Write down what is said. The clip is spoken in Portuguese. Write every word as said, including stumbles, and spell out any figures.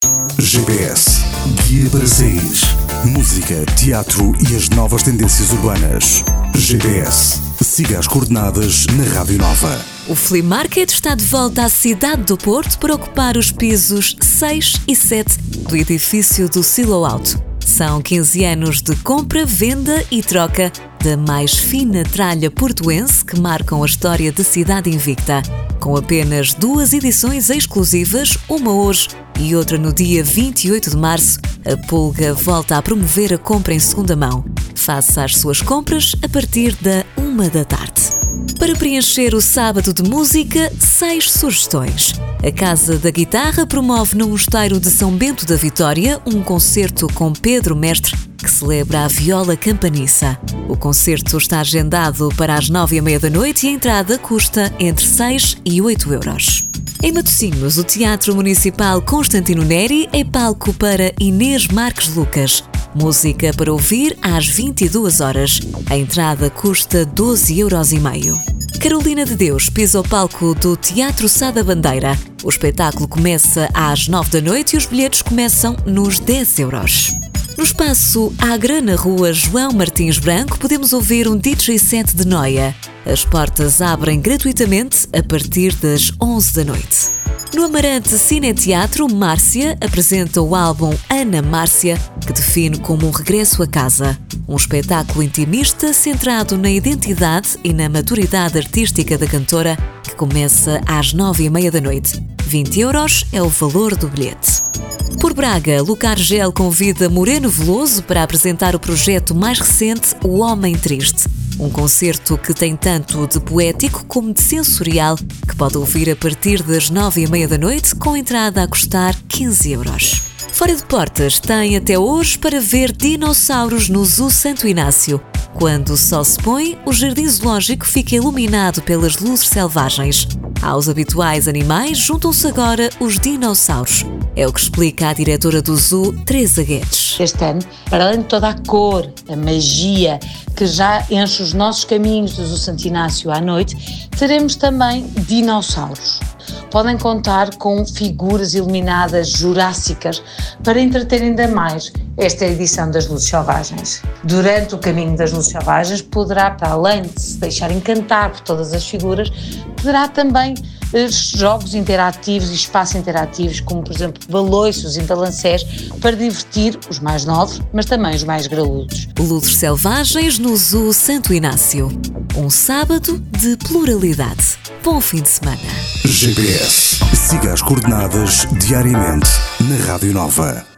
G P S, guia para sair. Música, teatro e as novas tendências urbanas. G P S, siga as coordenadas na Rádio Nova. O Flea Market está de volta à cidade do Porto para ocupar os pisos seis e sete do edifício do Silo Alto. São quinze anos de compra, venda e troca da mais fina tralha portuense que marcam a história da cidade invicta. Com apenas duas edições exclusivas, uma hoje e outra no dia vinte e oito de março, a Pulga volta a promover a compra em segunda mão. Faça as suas compras a partir da uma da tarde. Para preencher o sábado de música, seis sugestões. A Casa da Guitarra promove no Mosteiro de São Bento da Vitória um concerto com Pedro Mestre que celebra a viola campaniça. O concerto está agendado para as nove e meia da noite e a entrada custa entre seis e oito euros. Em Matosinhos, o Teatro Municipal Constantino Neri é palco para Inês Marques Lucas. Música para ouvir às vinte e duas horas. A entrada custa doze euros e meio. Carolina de Deus pisa o palco do Teatro Sá da Bandeira. O espetáculo começa às nove da noite e os bilhetes começam nos dez euros. No espaço Agra, na rua João Martins Branco, podemos ouvir um D J set de Noia. As portas abrem gratuitamente a partir das onze da noite. No Amarante Cine Teatro, Márcia apresenta o álbum Ana Márcia, que define como um regresso a casa. Um espetáculo intimista centrado na identidade e na maturidade artística da cantora, que começa às nove e meia da noite. vinte euros é o valor do bilhete. Por Braga, Luca Argel convida Moreno Veloso para apresentar o projeto mais recente O Homem Triste. Um concerto que tem tanto de poético como de sensorial, que pode ouvir a partir das nove e meia da noite, com entrada a custar quinze euros. Fora de portas, tem até hoje para ver dinossauros no Zoo Santo Inácio. Quando o sol se põe, o jardim zoológico fica iluminado pelas luzes selvagens. Aos habituais animais juntam-se agora os dinossauros. É o que explica a diretora do Zoo, Teresa Guedes. Este ano, para além de toda a cor, a magia que já enche os nossos caminhos do Zoo Santo Inácio à noite, teremos também dinossauros. Podem contar com figuras iluminadas jurássicas para entreter ainda mais esta edição das Luzes Selvagens. Durante o caminho das Luzes Selvagens poderá, para além de se deixar encantar por todas as figuras, poderá também eh, jogos interativos e espaços interativos, como por exemplo baloiços e balancés, para divertir os mais novos, mas também os mais graúdos. Luzes Selvagens no Zoo Santo Inácio. Um sábado de pluralidade. Bom fim de semana. G P S. Siga as coordenadas diariamente na Rádio Nova.